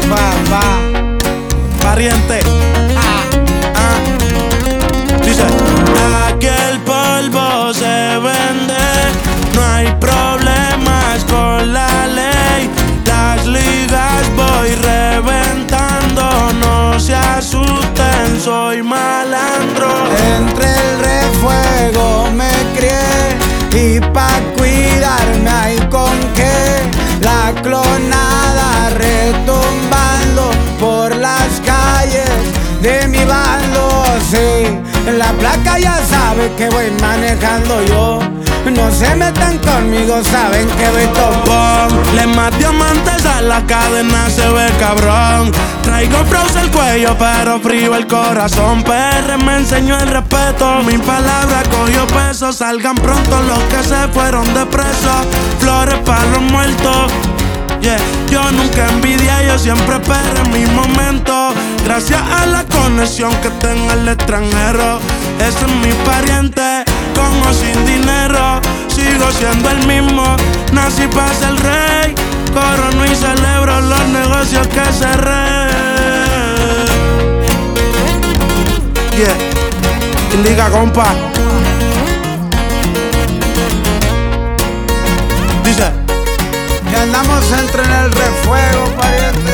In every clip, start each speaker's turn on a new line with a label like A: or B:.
A: Pariente. Dice: aquí el polvo se vende, no hay problemas con la ley. Las ligas voy reventando, no se asusten, soy malandro.
B: Entre el refuego me crié y pa' cuidarme hay con qué. La clonada retumbando por las calles de mi bando, sí. La placa ya sabe que voy manejando yo. No se metan conmigo, saben que doy topón.
A: Le más diamantes a la cadena, se ve cabrón. Traigo froze el cuello, pero frío el corazón. PR me enseñó el respeto, mi palabra cogió peso. Salgan pronto los que se fueron de preso. Flores para los muertos. Yeah, yo nunca envidié, yo siempre esperé mi momento. Gracias a la conexión que tengo al extranjero. Ese es mi pariente, con o sin dinero. Sigo siendo el mismo, nací para ser rey. Corono y celebro los negocios que cerré. Yeah, indica compa. Dice:
B: y andamos entre en el refuego, pariente.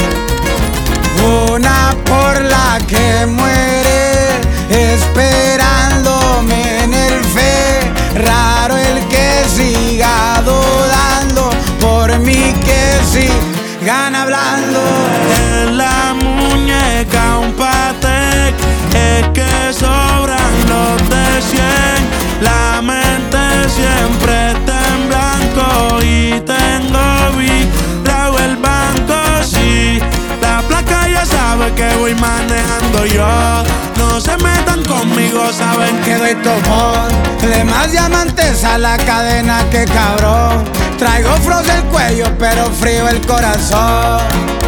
B: Una por la que muere, esperándome en el fe. Raro el que siga dudando, por mí que sigan hablando.
A: En la muñeca un Patek, es que sobran los de 100. La mente siempre está en blanco y tengo virado el banco, sí. La placa ya sabe que voy manejando yo. No se metan conmigo, saben que doy topón.
B: Le más diamantes a la cadena que cabrón. Traigo froze el cuello, pero frío el corazón.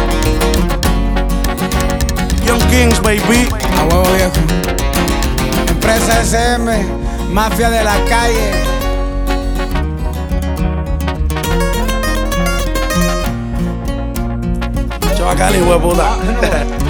A: Young Kings, baby.
B: A huevo viejo. Empresa SM, mafia de la calle.
A: Chavacali, hueputa.